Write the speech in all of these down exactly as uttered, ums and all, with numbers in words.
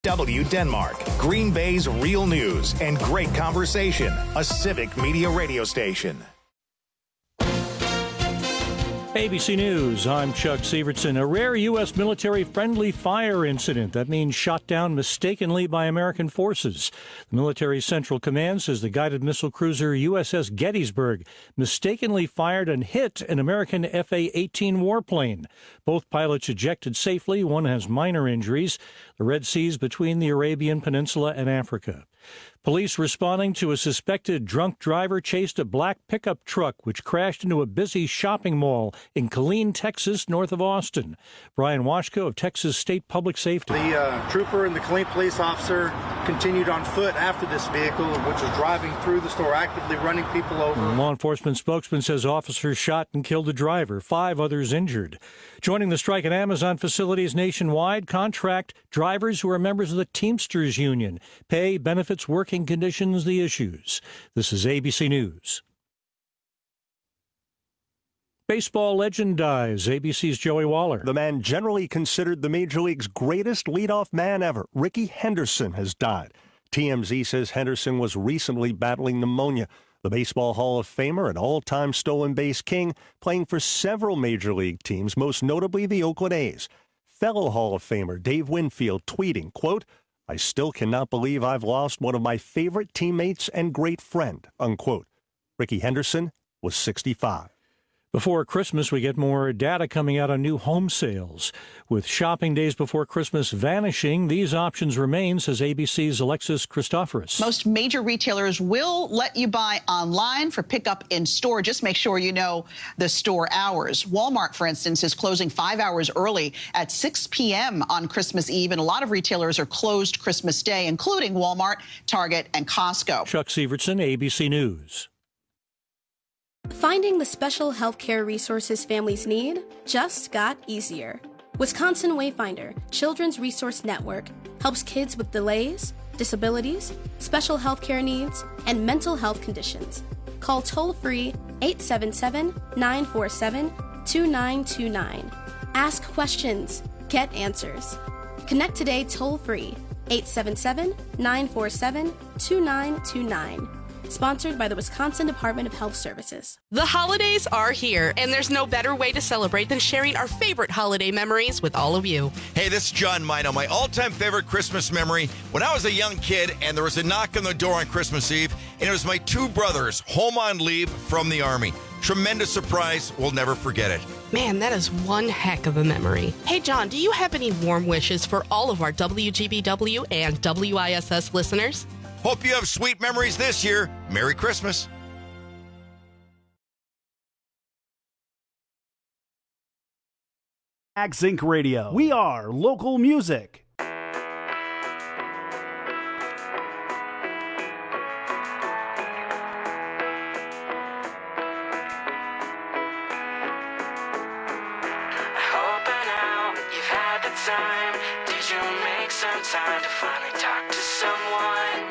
W Denmark, Green Bay's real news and great conversation, a civic media radio station. A B C News, I'm Chuck Sievertson. A rare U S military-friendly fire incident. That means shot down mistakenly by American forces. The military's Central Command says the guided missile cruiser U S S Gettysburg mistakenly fired and hit an American F A eighteen warplane. Both pilots ejected safely. One has minor injuries. The Red Sea's between the Arabian Peninsula and Africa. Police responding to a suspected drunk driver chased a black pickup truck which crashed into a busy shopping mall in Killeen, Texas, north of Austin. Brian Washko of Texas State Public Safety. The uh, trooper and the Killeen police officer continued on foot after this vehicle, which was driving through the store, actively running people over. A law enforcement spokesman says officers shot and killed the driver, five others injured. Joining the strike at Amazon facilities nationwide, contract drivers who are members of the Teamsters Union. Pay, benefits, working conditions, the issues. This is A B C News. Baseball legend dies. A B C's Joey Waller. The man generally considered the Major League's greatest leadoff man ever, Rickey Henderson, has died. T M Z says Henderson was recently battling pneumonia. The Baseball Hall of Famer and all-time stolen base king, playing for several Major League teams, most notably the Oakland A's. Fellow Hall of Famer Dave Winfield tweeting, quote, "I still cannot believe I've lost one of my favorite teammates and great friend," unquote. Rickey Henderson was sixty-five. Before Christmas, we get more data coming out on new home sales. With shopping days before Christmas vanishing, these options remain, says A B C's Alexis Christoforous. Most major retailers will let you buy online for pickup in store. Just make sure you know the store hours. Walmart, for instance, is closing five hours early at six p.m. on Christmas Eve, and a lot of retailers are closed Christmas Day, including Walmart, Target, and Costco. Chuck Sievertson, A B C News. Finding the special healthcare resources families need just got easier. Wisconsin Wayfinder Children's Resource Network helps kids with delays, disabilities, special healthcare needs, and mental health conditions. Call toll-free eight seven seven, nine four seven, two nine two nine. Ask questions. Get answers. Connect today toll-free eight seven seven, nine four seven, two nine two nine. Sponsored by the Wisconsin Department of Health Services. The holidays are here, and there's no better way to celebrate than sharing our favorite holiday memories with all of you. Hey, this is John Mino. My all-time favorite Christmas memory, when I was a young kid and there was a knock on the door on Christmas Eve, and it was my two brothers home on leave from the Army. Tremendous surprise. We'll never forget it. Man, that is one heck of a memory. Hey, John, do you have any warm wishes for all of our W G B W and W I S S listeners? Hope you have sweet memories this year. Merry Christmas. AgSync Radio. We are local music. Time to finally talk to someone.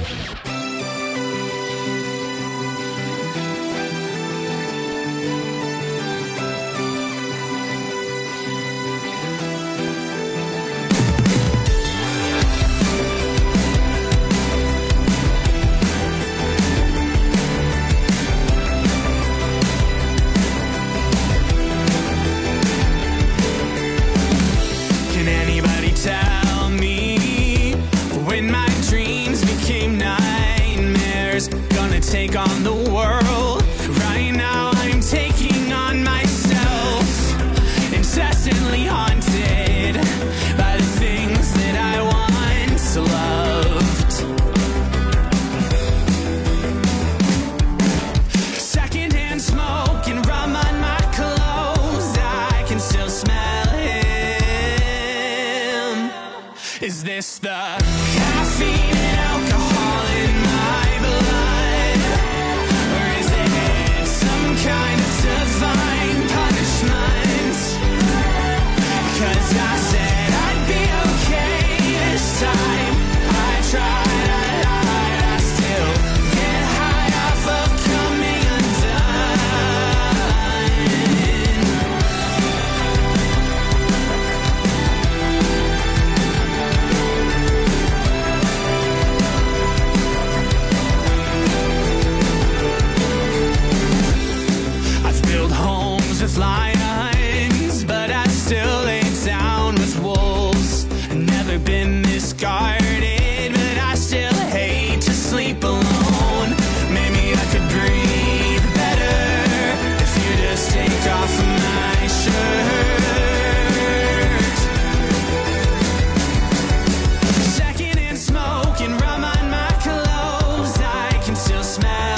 Take on the world. Right now I'm taking on myself, incessantly haunted by the things that I once loved. Secondhand smoke and rum on my clothes, I can still smell him. Is this the caffeine and alcohol in my blood? Kind of divine punishment, 'cause I said I'd be okay this time. I tried, I lied, I still get high off of coming with lions, but I still lay down with wolves. I've never been this guarded, but I still hate to sleep alone. Maybe I could breathe better if you just take off my shirt. Secondhand smoke and rum on my clothes, I can still smell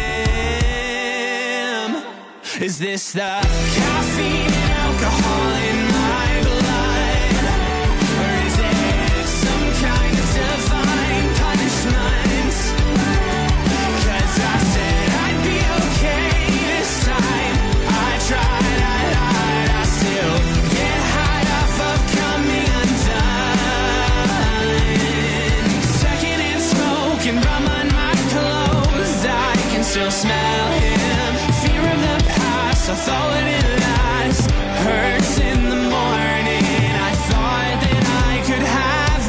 him. Is this the caffeine and alcohol in my blood? Or is it some kind of divine punishment? 'Cause I said I'd be okay this time. I tried, I lied, I still get high off of coming undone. Secondhand smoke and rum on my clothes, I can still smell him. Fear of the past, I thought it last. Hurts in the morning, I thought that I could have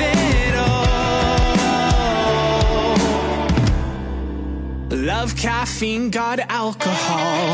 it all. Love caffeine, got alcohol.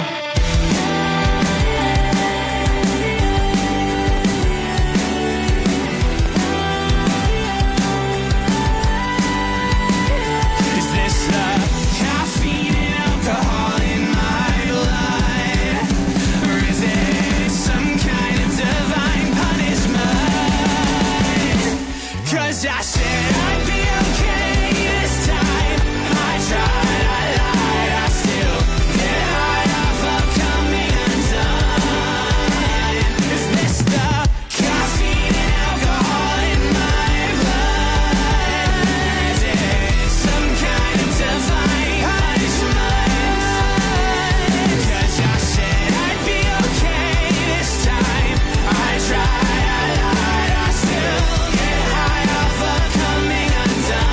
Is this the caffeine and alcohol in my blood? Or is it some kind of divine punishment? 'Cause I said I'd be okay this time. I tried, I lied, I still get high off of coming undone. Is this the caffeine and alcohol in my blood? Is it some kind of divine punishment? 'Cause I said I'd be okay this time. I tried, I lied, I still get high off of coming undone.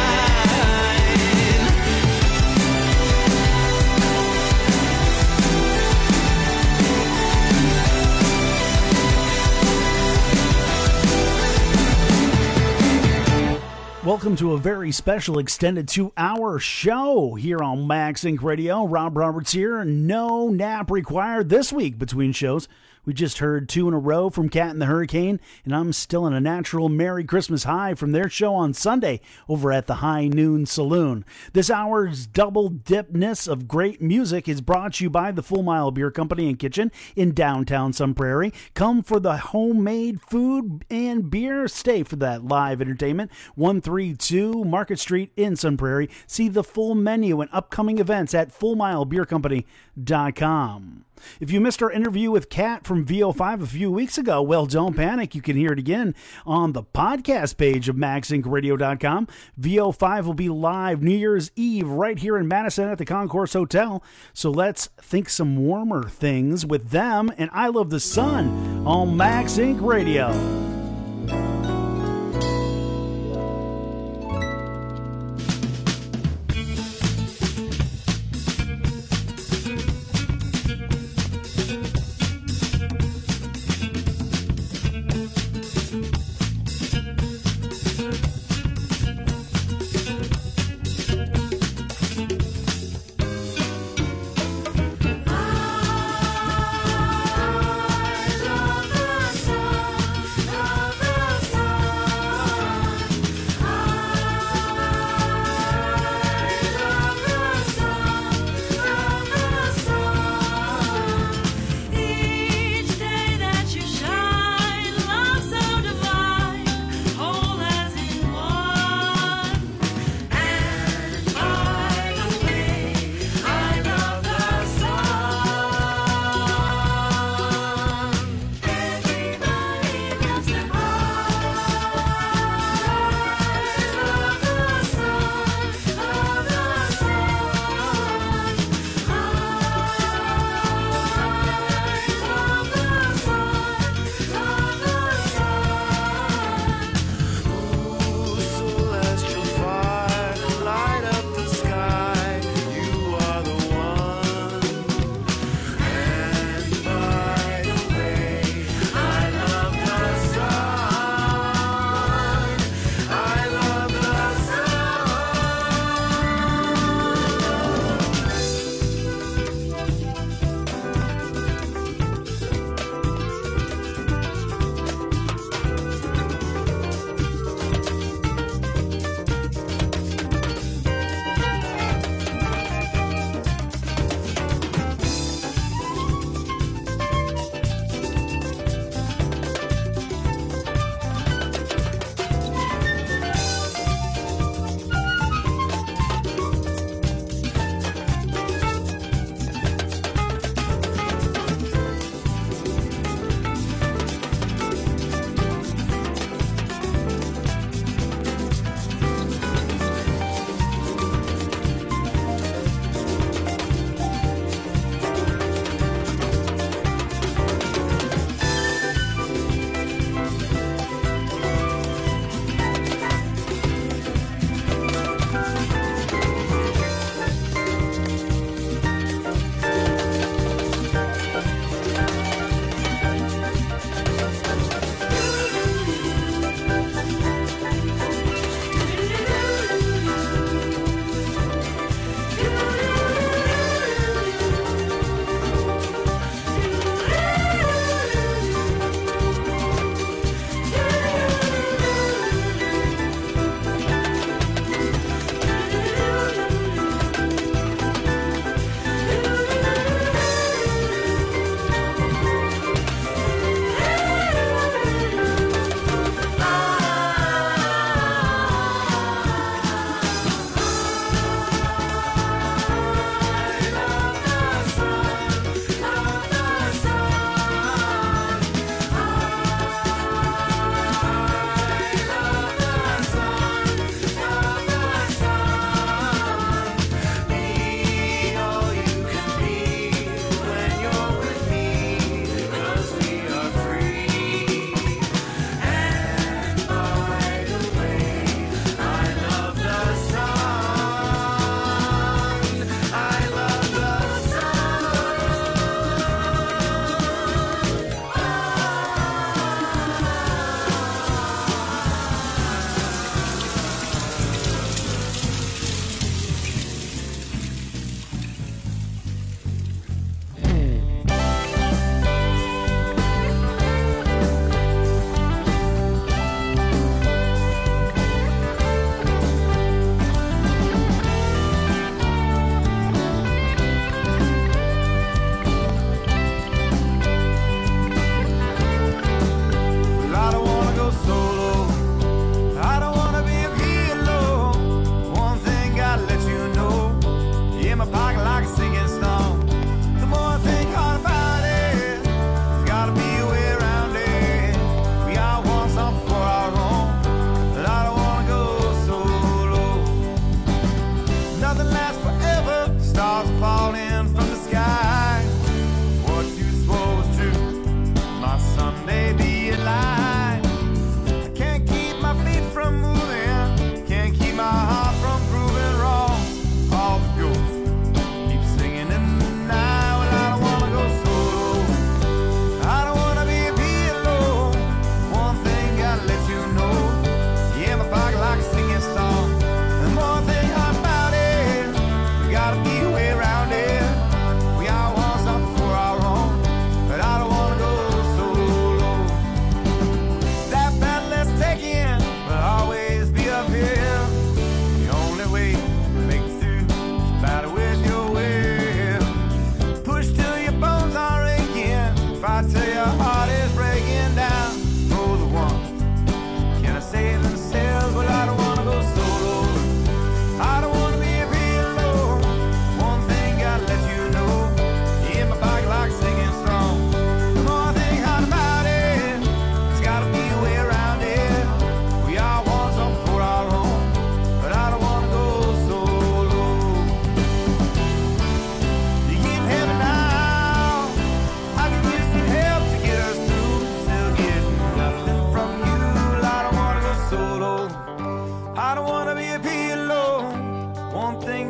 Welcome to a very special extended two-hour show here on Max Inc Radio. Rob Roberts here. No nap required this week between shows. We just heard two in a row from Cat and the Hurricane, and I'm still in a natural Merry Christmas high from their show on Sunday over at the High Noon Saloon. This hour's double dipness of great music is brought to you by the Full Mile Beer Company and Kitchen in downtown Sun Prairie. Come for the homemade food and beer. Stay for that live entertainment. one thirty-two Market Street in Sun Prairie. See the full menu and upcoming events at full mile beer company dot com. If you missed our interview with Kat from V O five a few weeks ago, well, don't panic. You can hear it again on the podcast page of max inc radio dot com. V O five will be live New Year's Eve right here in Madison at the Concourse Hotel. So let's think some warmer things with them and I Love the Sun on Max Inc Radio.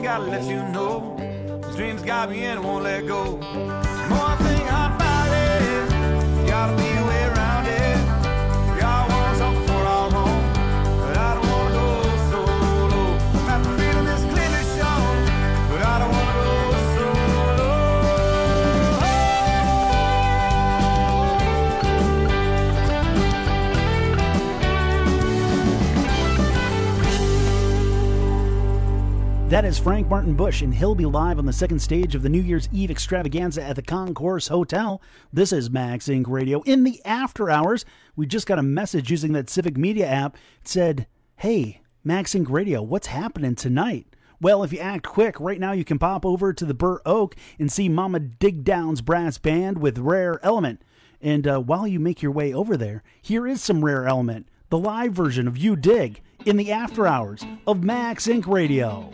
gotta let you know. This dream's got me and it won't let go. More thing about it, gotta be a way around it. Yeah, I want something for our home, but I don't wanna go solo. Got the feeling this clearly shown, but I don't wanna go solo. That is Frank Martin Bush, and he'll be live on the second stage of the New Year's Eve extravaganza at the Concourse Hotel. This is Max Inc Radio. In the after hours, we just got a message using that Civic Media app. It said, hey, Max Inc Radio, what's happening tonight? Well, if you act quick, right now you can pop over to the Burr Oak and see Mama Dig Down's brass band with Rare Element. And uh, while you make your way over there, here is some Rare Element, the live version of You Dig, in the after hours of Max Inc Radio.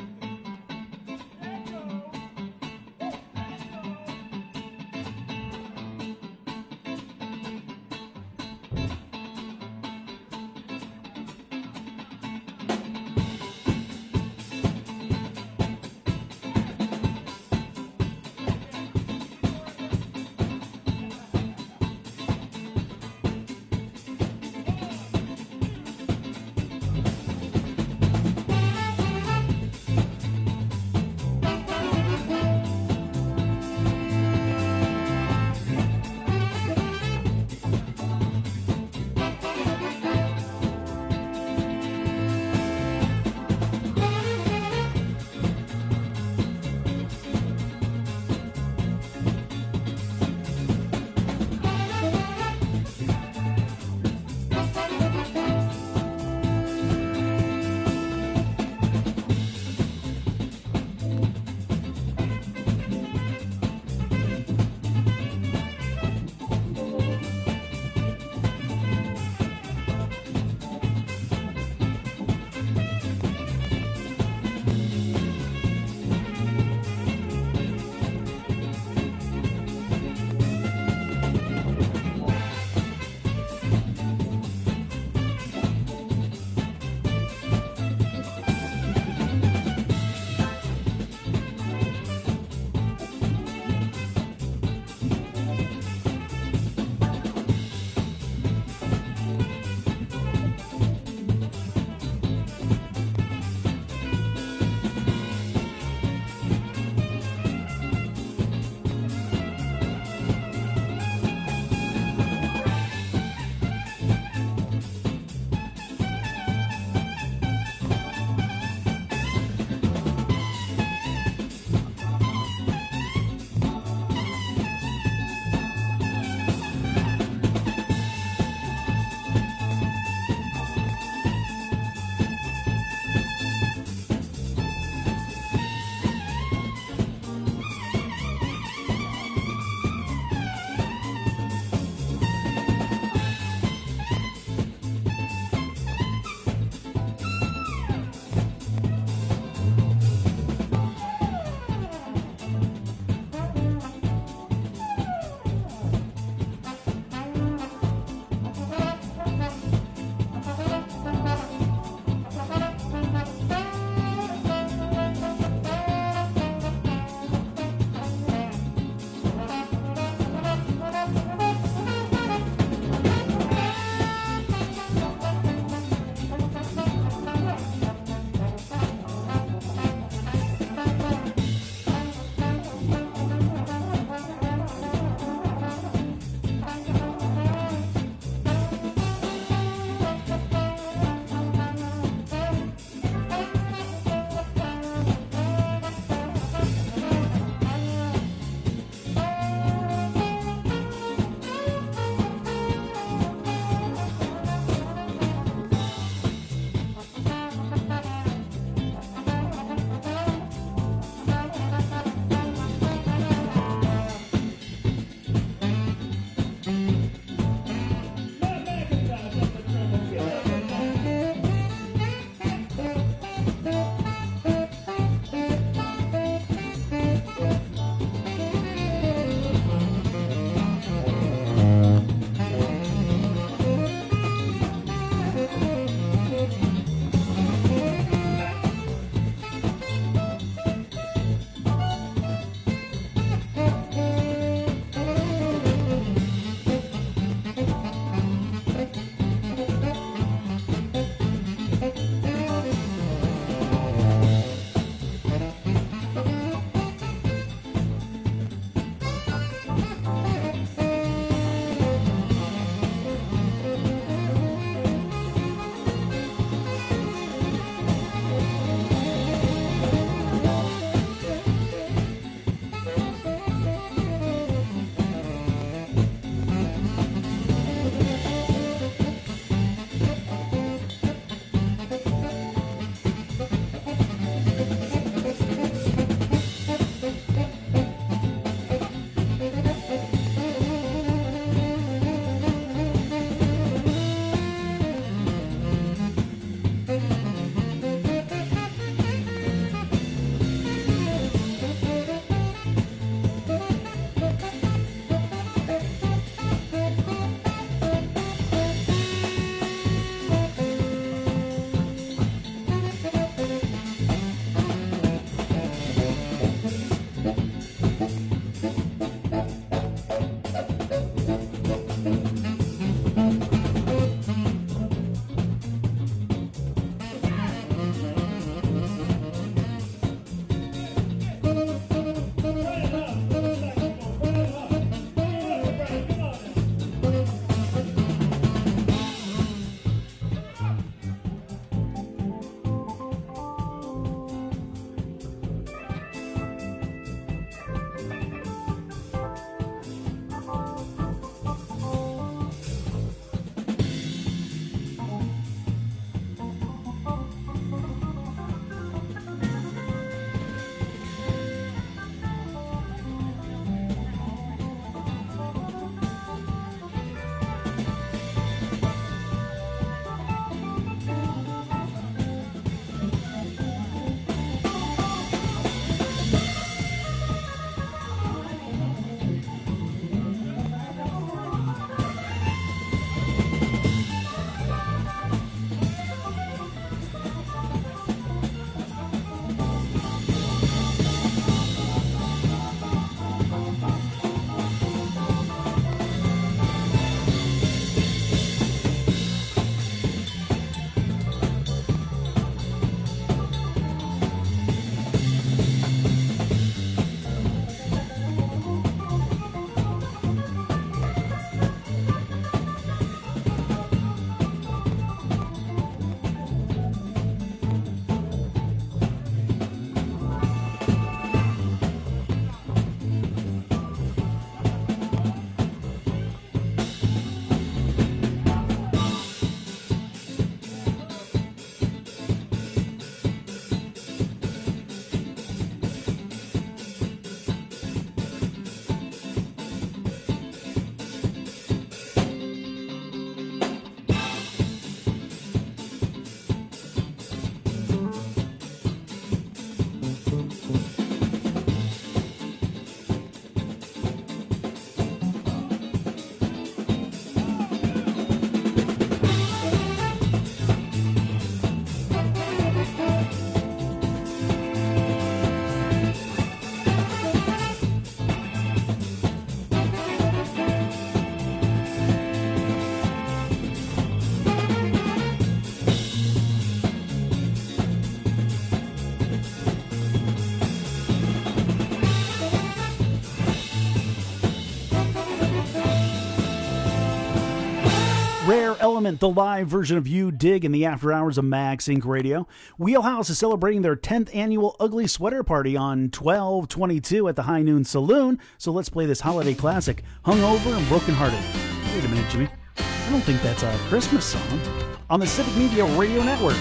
Element, the live version of You Dig in the after hours of Max Inc Radio. Wheelhouse is celebrating their tenth annual Ugly Sweater Party on twelve twenty-two at the High Noon Saloon. So let's play this holiday classic, Hungover and Brokenhearted. Wait a minute, Jimmy. I don't think that's a Christmas song. On the Civic Media Radio Network.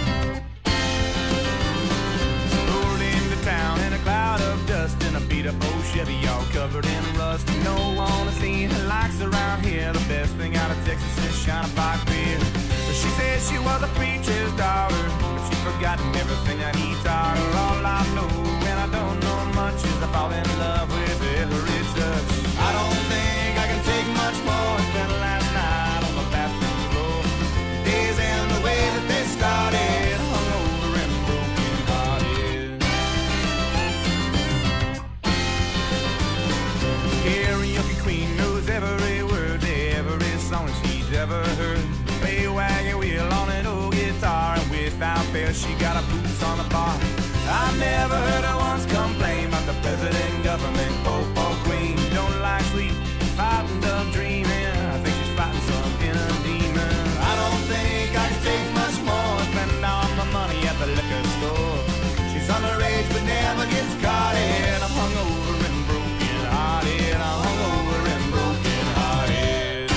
Rolled into town in a cloud of dust in a beat-up old Chevy, all covered in rust. No one has seen her likes around here. The best thing out of Texas is Shiner Pike beer. But she said she was a preacher's daughter, but she's forgotten everything that he taught her. All I know, and I don't know much, is I fall in love with every touch. I don't think I can take much more. Spent last night on the bathroom floor. Days end the way that they started, hungover and broken-hearted. Karaoke queen knows every word to every song she's ever heard. Play a wagon wheel on an old guitar, and without fail she got her boots on the bar. I've never heard her once complain about the president, government, pope, or queen. Don't like sleep, fighting up dreaming. I think she's fighting some inner demon. I don't think I can take much more. Spend all my money at the liquor store. She's underage but never gets caught in. I'm hungover and broken hearted. I'm hungover and broken hearted.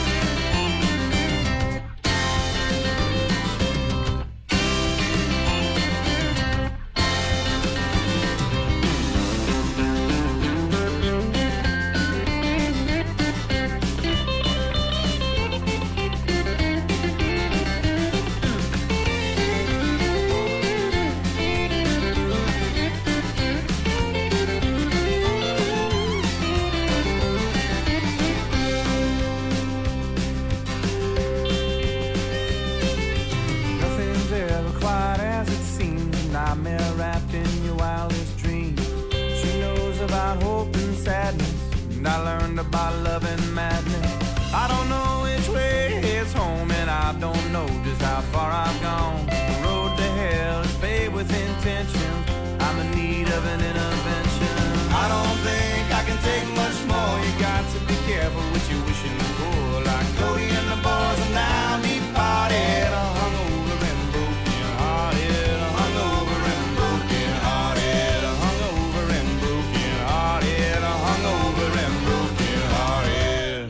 Nothing's ever quite as it seems. A nightmare wrapped in your wildest dreams. She knows about hope and sadness, and I learned about love and madness. I don't know which way it's home, and I don't know just how far I've gone. The road to hell is paved with intentions. I'm in need of an intervention. I don't think I can take much more. You got to be careful what you're wishing for. Like Cody and the boys are now deep parted. I'm hungover and broken hearted. I'm hungover and broken hearted. I'm hungover and broken hearted. I'm hungover and broken hearted.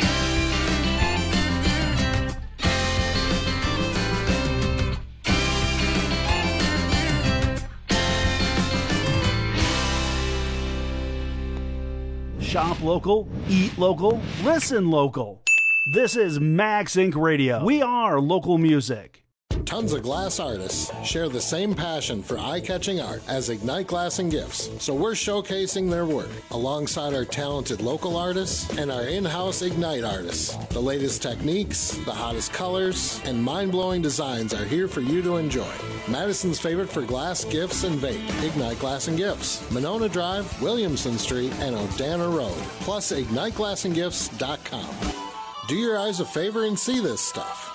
Shop local, eat local, listen local. This is Max Inc Radio. We are local music. Tons of glass artists share the same passion for eye-catching art as Ignite Glass and Gifts, so we're showcasing their work alongside our talented local artists and our in-house Ignite artists. The latest techniques, the hottest colors, and mind-blowing designs are here for you to enjoy. Madison's favorite for glass, gifts, and vape, Ignite Glass and Gifts. Monona Drive, Williamson Street, and Odana Road, plus ignite glass and gifts dot com. Do your eyes a favor and see this stuff.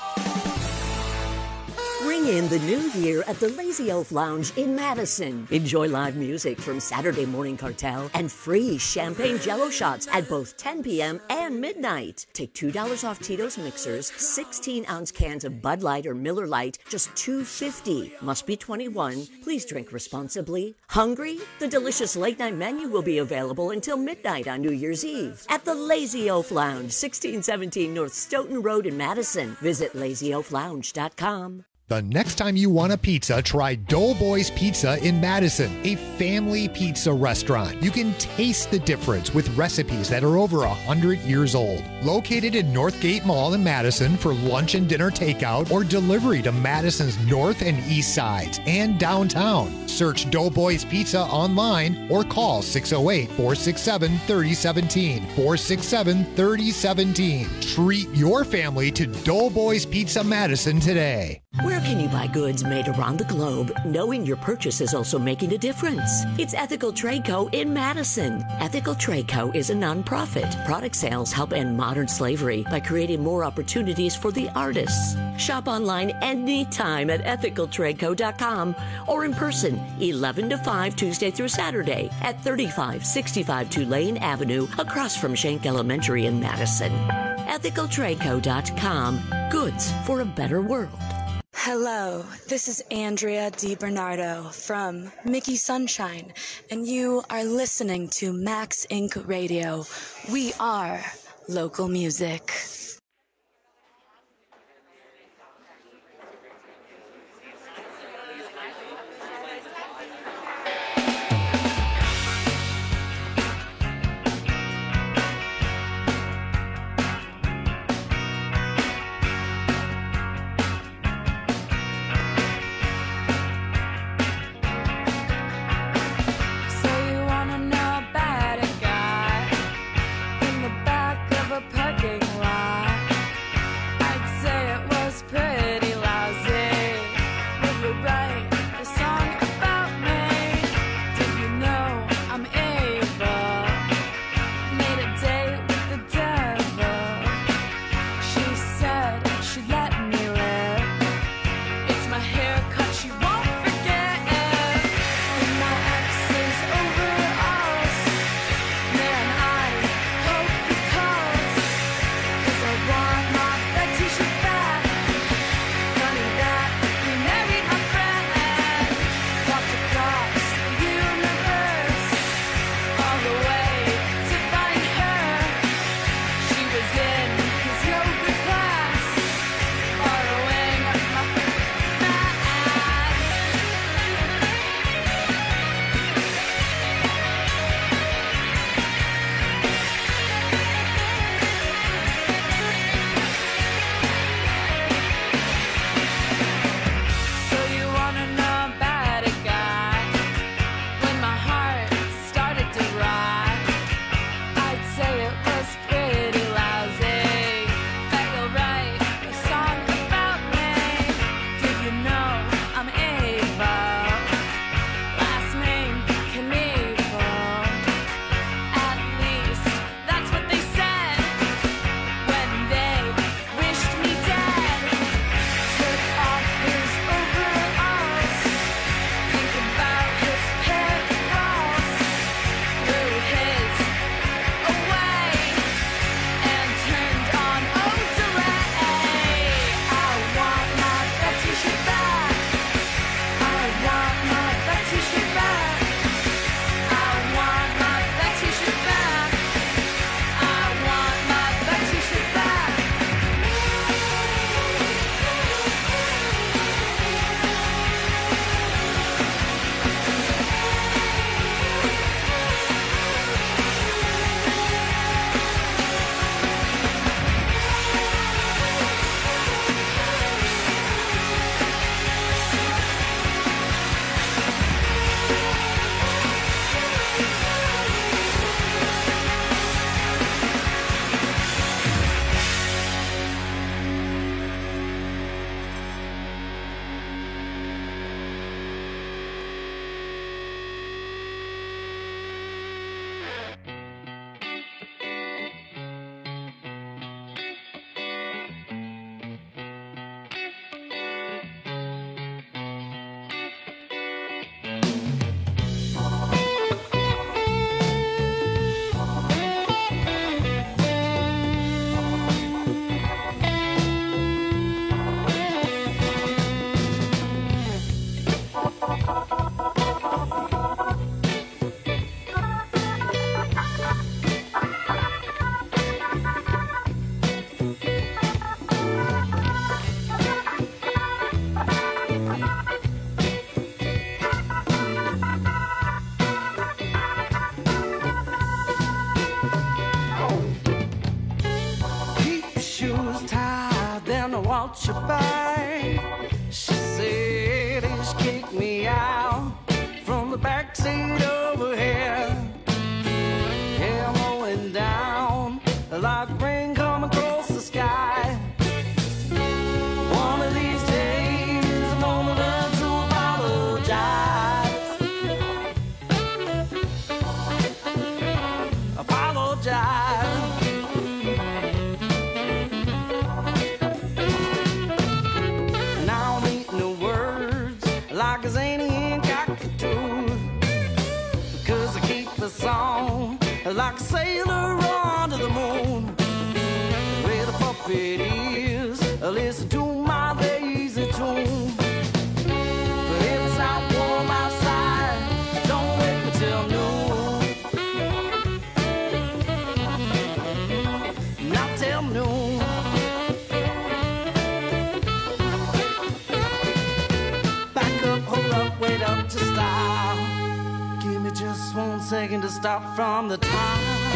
Bring in the new year at the Lazy Oaf Lounge in Madison. Enjoy live music from Saturday Morning Cartel and free champagne jello shots at both ten p.m. and midnight. Take two dollars off Tito's mixers, sixteen-ounce cans of Bud Light or Miller Lite, just two dollars and fifty cents. Must be twenty-one. Please drink responsibly. Hungry? The delicious late-night menu will be available until midnight on New Year's Eve at the Lazy Oaf Lounge, sixteen seventeen North Stoughton Road in Madison. Visit lazy oaf lounge dot com. The next time you want a pizza, try Doughboys Pizza in Madison, a family pizza restaurant. You can taste the difference with recipes that are over one hundred years old. Located in Northgate Mall in Madison for lunch and dinner takeout or delivery to Madison's north and east sides and downtown. Search Doughboys Pizza online or call six oh eight, four six seven, three oh one seven, four six seven, three oh one seven. Treat your family to Doughboys Pizza Madison today. Where can you buy goods made around the globe, knowing your purchase is also making a difference? It's Ethical Trade Co. in Madison. Ethical Trade Co. is a nonprofit. Product sales help end modern slavery by creating more opportunities for the artists. Shop online anytime at ethical trade co dot com or in person, eleven to five, Tuesday through Saturday at thirty-five sixty-five Tulane Avenue, across from Schenck Elementary in Madison. ethical trade co dot com. Goods for a better world. Hello, this is Andrea DiBernardo from Mickey Sunshine, and you are listening to Max Incorporated. Radio. We are local music. want you by. She said he's kicked me out from the backseat over here. Yeah, I'm rolling down like rain coming across the sky. One of these days I'm gonna learn to apologize. Apologize. Now I'm eating the words like a zany and cockatoo, because I keep the song like a sailor on to the moon with if it is. Listen to my lazy tune. But if it's not warm outside, don't wait until noon. Not till noon. Back up, hold up, wait up to stop. Give me just one second to stop from the top.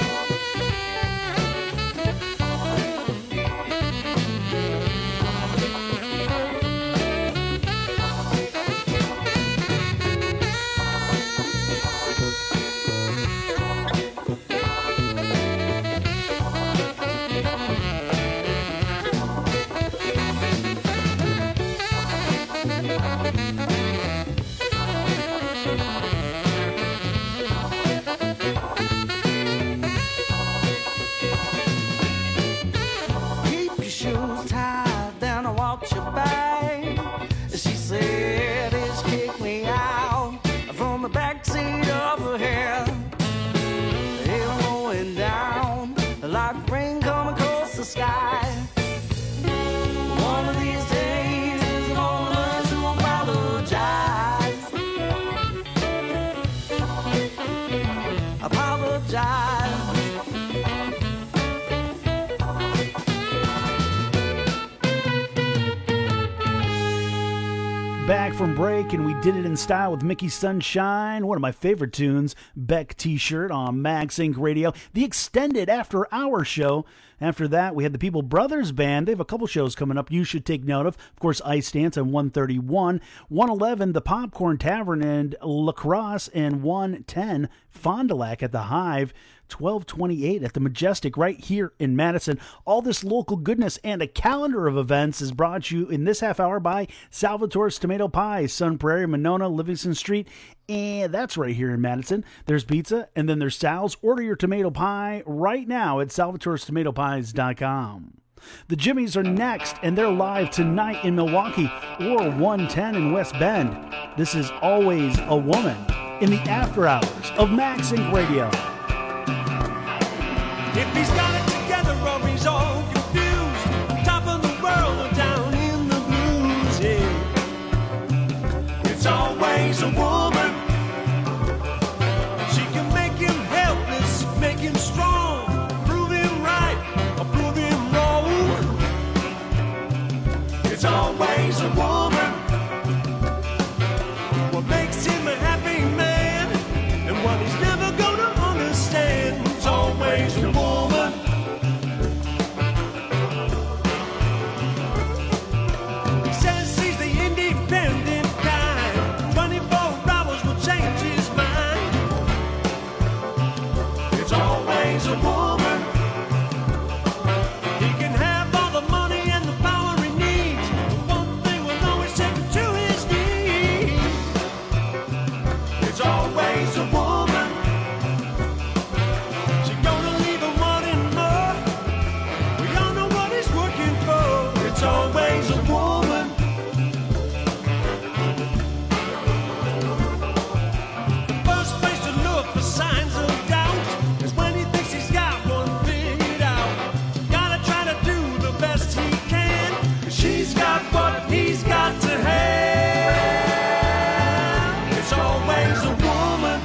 Back from break, and we did it in style with Mickey Sunshine, one of my favorite tunes, Beck T-shirt on Max Inc Radio, the extended after hour show. After that, we had the People Brothers Band. They have a couple shows coming up you should take note of. Of course, Ice Dance on one thirty-one, one eleven, the Popcorn Tavern and La Crosse, and one ten, Fond du Lac at the Hive. twelve twenty-eight at the Majestic right here in Madison. All this local goodness and a calendar of events is brought to you in this half hour by Salvatore's Tomato Pie, Sun Prairie, Monona, Livingston Street, and that's right here in Madison. There's pizza, and then there's Sal's. Order your tomato pie right now at salvatores tomato pies dot com. The Jimmies are next, and they're live tonight in Milwaukee or one ten in West Bend. This is Always a Woman in the after hours of Max Inc Radio. If he's got it together or he's all confused, top of the world or down in the blues, yeah. It's always a woman. She can make him helpless, make him strong, prove him right or prove him wrong. It's always a woman. What makes him a happy man and what he's never gonna understand. It's always a woman. He says he's the independent kind. twenty-four hours will change his mind. It's always a woman. He can have all the money and the power he needs, but one thing will always take him to his knees. It's always a woman. Always a woman. The first place to look for signs of doubt is when he thinks he's got one figured out. Gotta try to do the best he can, 'cause she's got what he's got to have. It's always a woman.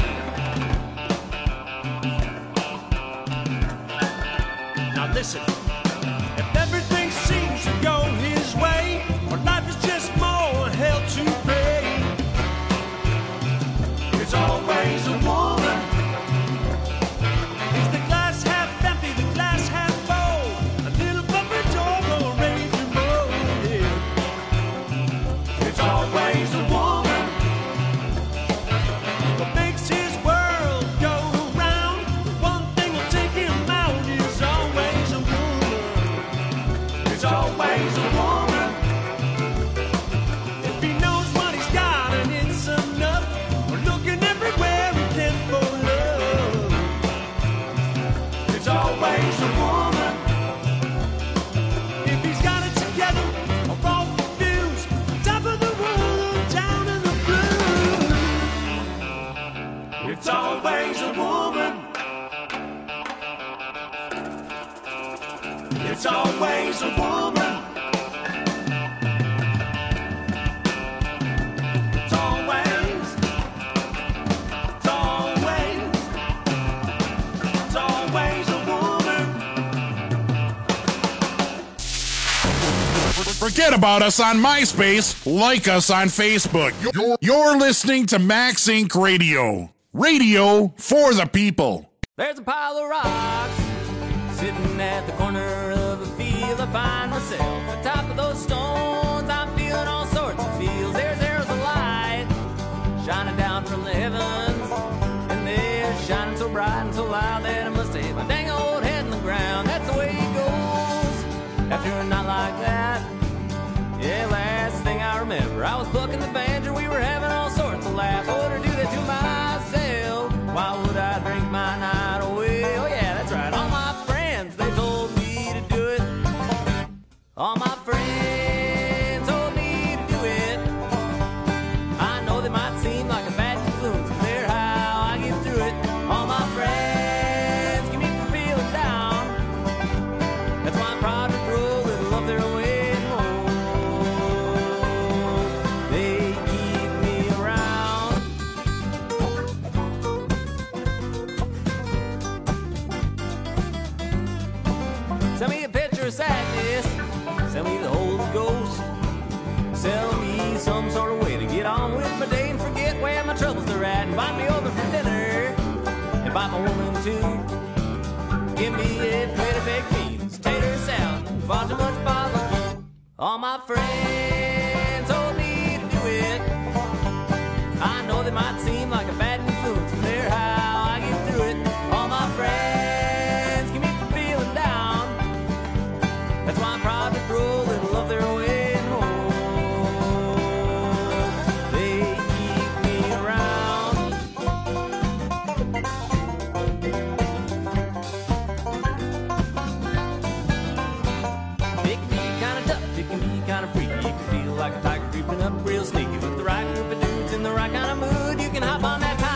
Listen, It's always a woman. Is the glass half empty, the glass half full? A little bumper dog or a raging bull, yeah. It's always a woman. What makes his world go round? The one thing will take him out is always a woman. It's always a woman. If he knows what he's got and it's enough, or looking everywhere he can for love. It's always a woman. If he's got it together, or all confused, top of the world or down in the blue. It's always a woman. It's always a woman. It's always, it's always, it's always a woman. Forget about us on MySpace. Like us on Facebook. You're, you're listening to Max Incorporated. Radio. Radio for the people. There's a pile of rocks sitting at the corner of a field. I find myself at the top of those stones. I'm feeling all sorts of feels. There's arrows of light shining down from the heavens, and they're shining so bright and so loud that I must have hit my dang old head in the ground. That's the way it goes after a night like that. Yeah, last thing I remember, I was plucking the banjo. We were having all sorts of laughs. I would I do that to myself? Why would I drink my night away? Oh yeah, that's right. All my friends, they told me to do it. All my friends told me to do it. I know they might seem like a bad influence, but they're how I get through it. All my friends keep me from feeling down. That's why I'm proud to throw a little of their way. They keep me around. Send me a picture of sadness. Send me the Holy Ghost. Sell me some sort of way to get on with my day and forget where my troubles are at. Invite me over for dinner. Invite my woman too. Give me a plate of baked beans, tater salad, far too much barbecue. All my friends told me to do it. I know they might seem like a bad influence, but they're how I get through it. All my friends keep me from feeling down. That's why I'm proud to throw a little of their way home. They keep me around. It can be kind of tough, it can be kind of freaky. It can feel like a tiger creeping up real sneaky. With the right group of dudes in the right kind of mood, you can hop on that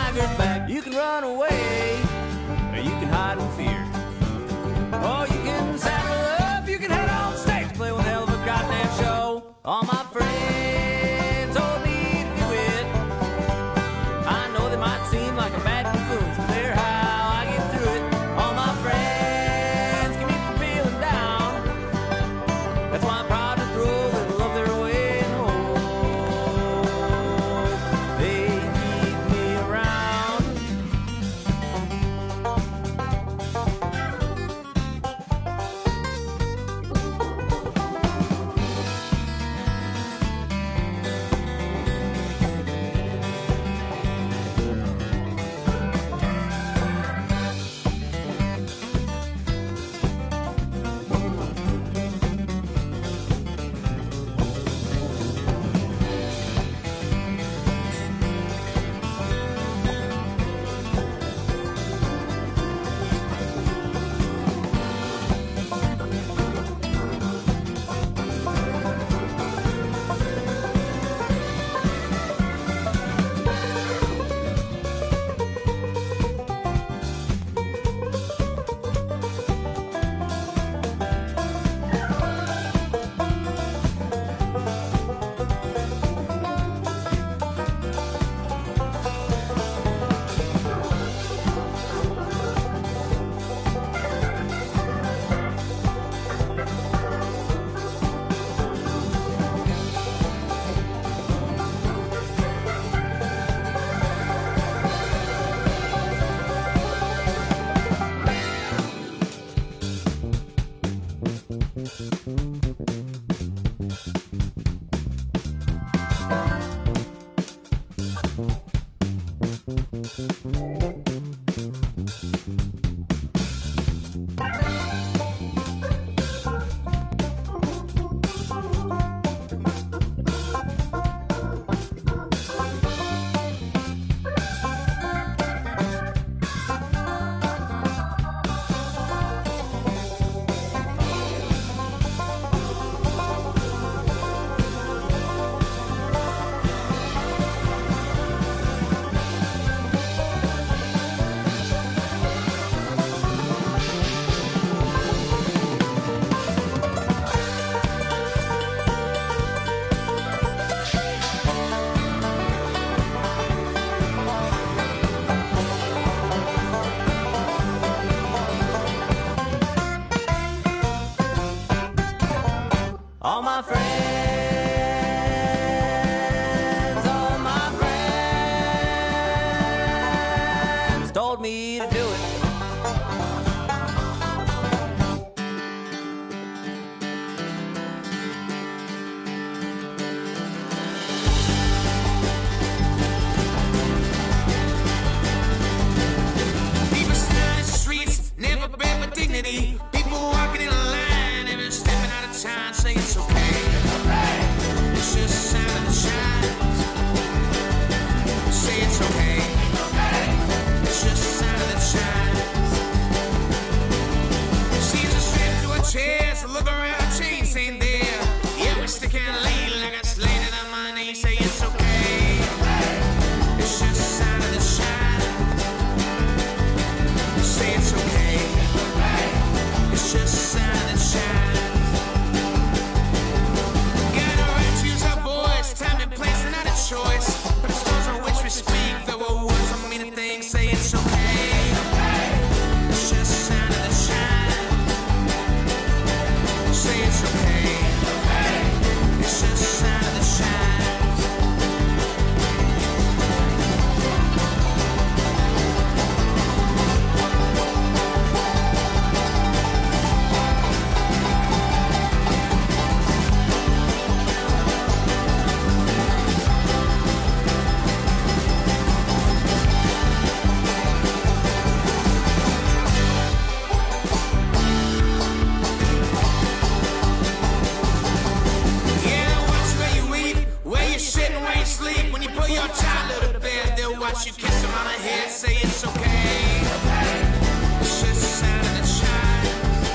on ahead, say it's okay. It's just the sound of the chime.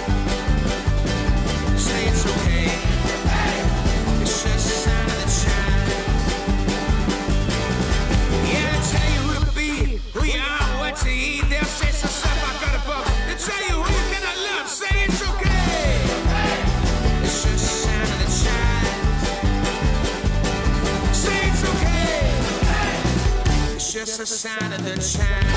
Say it's okay. It's just the sound of the chime. Yeah, I tell you who to be, who you are, what to eat. They'll say some stuff I got above. They tell you who you cannot love. Say it's okay. It's just the sound of the chime. Say it's okay. It's just the sound of the chime.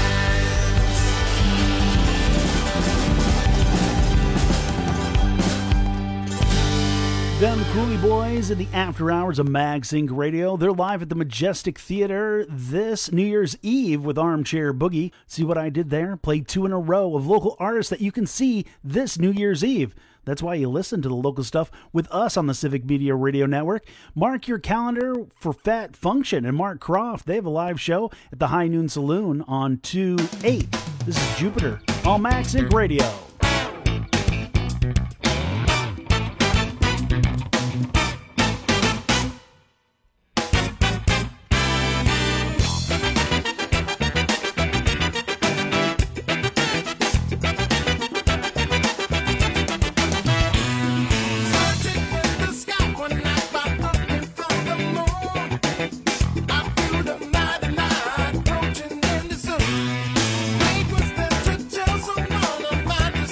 Them Cooley Boys in the after hours of MagSync Radio. They're live at the Majestic Theater this New Year's Eve with Armchair Boogie. See what I did there? Played two in a row of local artists that you can see this New Year's Eve. That's why you listen to the local stuff with us on the Civic Media Radio Network. Mark your calendar for Fat Function and Mark Croft. They have a live show at the High Noon Saloon on two eight. This is Jupiter on MagSync Radio. Approaching in the sun. Wait, was that to tell someone of my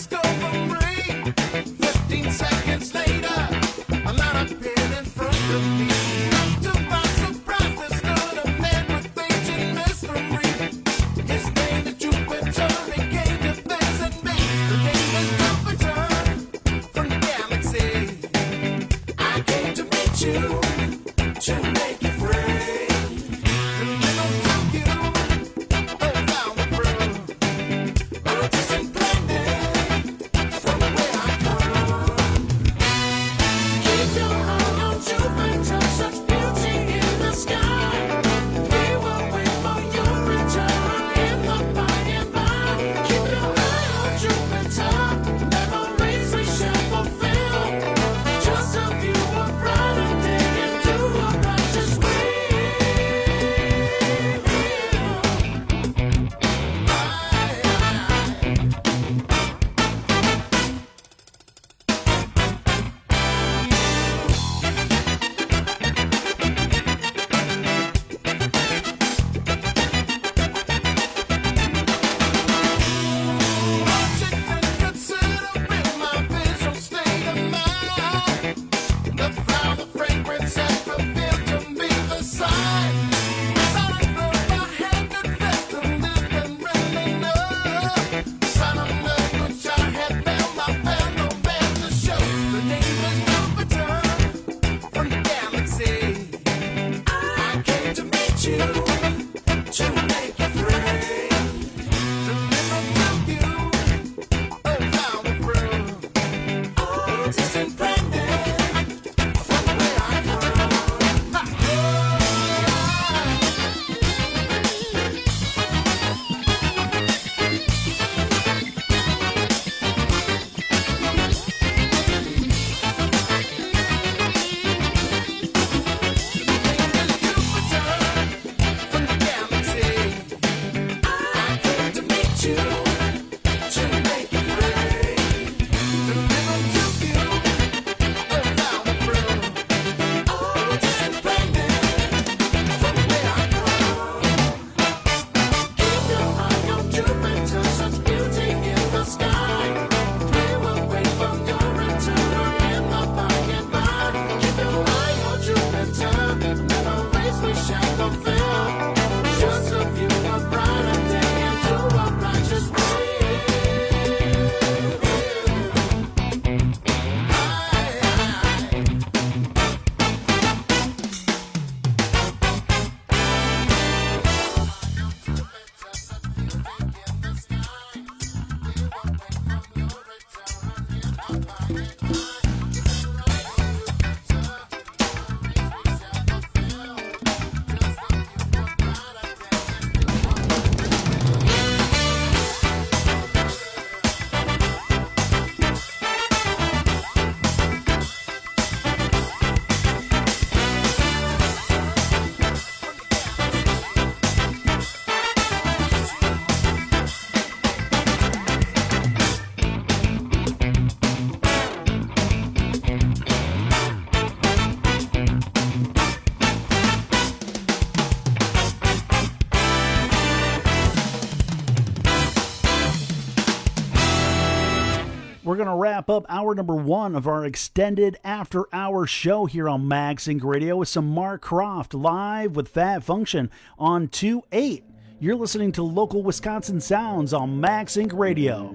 going to wrap up hour number one of our extended after-hour show here on MagSync Radio with some Mark Croft live with Fat Function on two eight. You're listening to local Wisconsin sounds on MagSync Radio.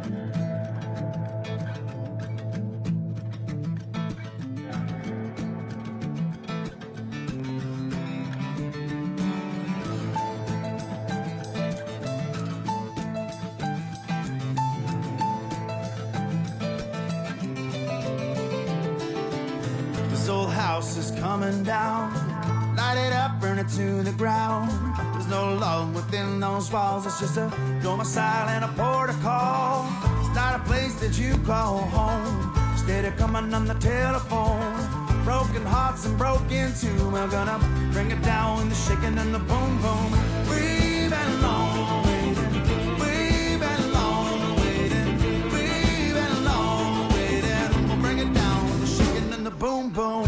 This old house is coming down. Light it up, burn it to the ground. There's no love within those walls. It's just a domicile and a port of call. It's not a place that you call home. Instead of coming on the telephone. Broken hearts and broken too. We're gonna bring it down with the shaking and the boom boom. We've been long waiting. We've been long waiting. We've been long waiting. We'll bring it down with the shaking and the boom boom.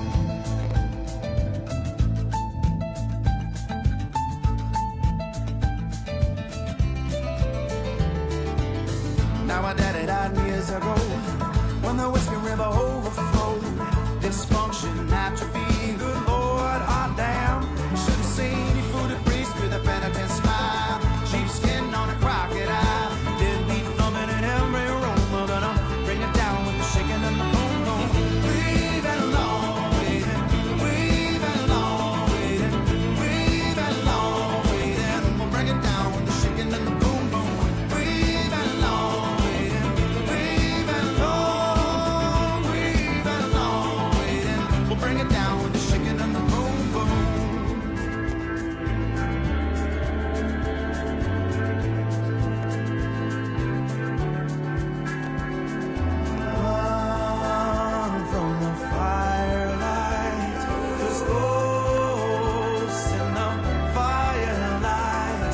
Now my daddy died years ago when the Whiskey River overflowed. Dysfunction, atrophy, good Lord, hot damn. Should have seen you food priest with a penitent smile. Cheap skin on a crocodile. Deadbeat thumping in every room. We're gonna bring it down with the shaking and the boom boom. We've been long waiting. We've been long waiting. We've been long waiting. We'll bring it down with the shaking and the boom boom. We've been long waiting. We've been long. We've been long waiting. We'll bring it down with the shaking and the boom boom. Run from the firelight, there's ghosts in the firelight.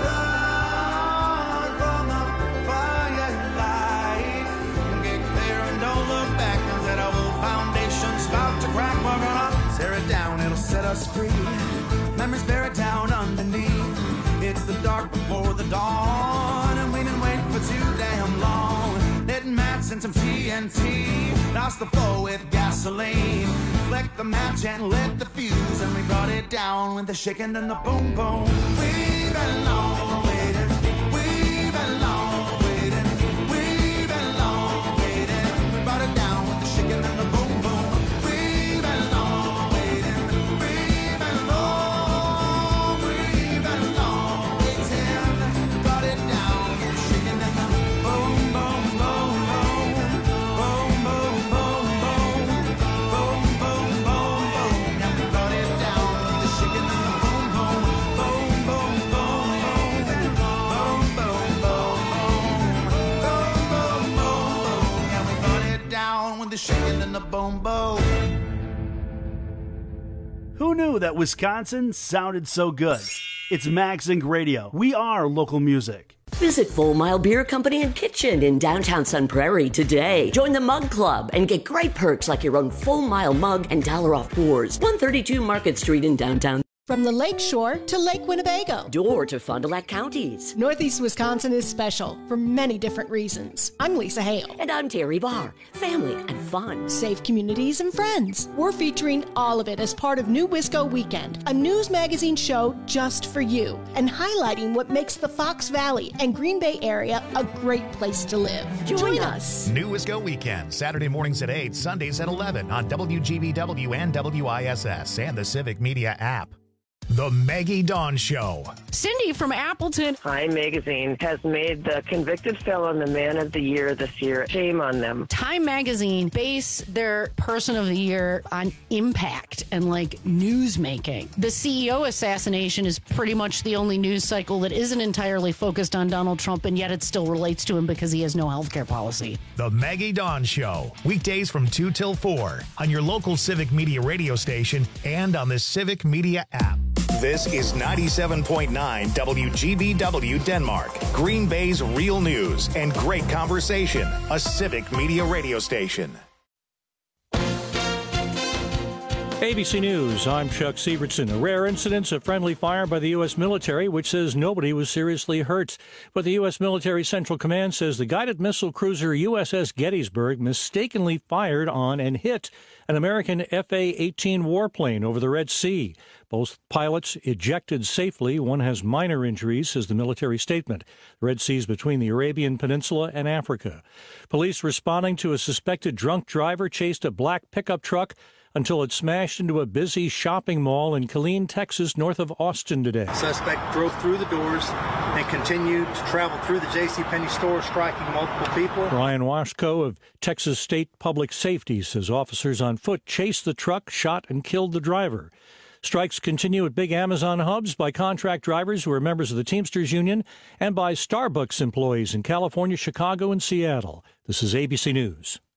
Run from the firelight, get clear and don't look back. That old foundation's about to crack. We're gonna tear it down, it'll set us free. Memories buried down underneath. It's the dark before the dawn, and we've been waiting for too damn long. Knitting mats and some T N T. Lost the flow with gasoline. Flick the match and lit the fuse, and we brought it down with the shaking and the boom boom. We've been long waiting. We've been long waiting. We've been long waiting. We brought it down with the shaking and the boom boom. We've been long waiting. We've been long. We've been long waiting. We brought it down with the shaking and the boom boom boom boom. Boom boom boom boom. Boom boom boom boom. Now we brought it down with the shaking and the boom boom. Boom boom boom boom. Boom boom boom boom. Boom boom boom boom. Now we brought it down with the shaking and the boom boom. Who knew that Wisconsin sounded so good? It's MagSync Radio. We are local music. Visit Full Mile Beer Company and Kitchen in downtown Sun Prairie today. Join the Mug Club and get great perks like your own Full Mile mug and dollar off pours. one thirty-two Market Street in downtown. From the Lake Shore to Lake Winnebago. Door to Fond du Lac counties. Northeast Wisconsin is special for many different reasons. I'm Lisa Hale. And I'm Terry Barr. Family and fun. Safe communities and friends. We're featuring all of it as part of New Wisco Weekend, a news magazine show just for you, and highlighting what makes the Fox Valley and Green Bay area a great place to live. Join, Join us. New Wisco Weekend, Saturday mornings at eight, Sundays at eleven on W G B W and W I S S and the Civic Media app. The Maggie Dawn Show. Cindy from Appleton. Time Magazine has made the convicted felon the man of the year this year. Shame on them. Time Magazine base their person of the year on impact and like news making. The C E O assassination is pretty much the only news cycle that isn't entirely focused on Donald Trump, and yet it still relates to him because he has no health care policy. The Maggie Dawn Show. Weekdays from two till four on your local Civic Media radio station and on the Civic Media app. This is ninety-seven point nine W G B W Denmark, Green Bay's real news and great conversation, a Civic Media radio station. A B C News, I'm Chuck Sievertson. A rare incident of friendly fire by the U S military, which says nobody was seriously hurt. But the U S Military Central Command says the guided missile cruiser U S S Gettysburg mistakenly fired on and hit an American F A eighteen warplane over the Red Sea. Both pilots ejected safely. One has minor injuries, says the military statement. The Red Sea is between the Arabian Peninsula and Africa. Police responding to a suspected drunk driver chased a black pickup truck until it smashed into a busy shopping mall in Killeen, Texas, north of Austin today. Suspect drove through the doors and continued to travel through the JCPenney store, striking multiple people. Ryan Washko of Texas State Public Safety says officers on foot chased the truck, shot, and killed the driver. Strikes continue at big Amazon hubs by contract drivers who are members of the Teamsters Union and by Starbucks employees in California, Chicago, and Seattle. This is A B C News.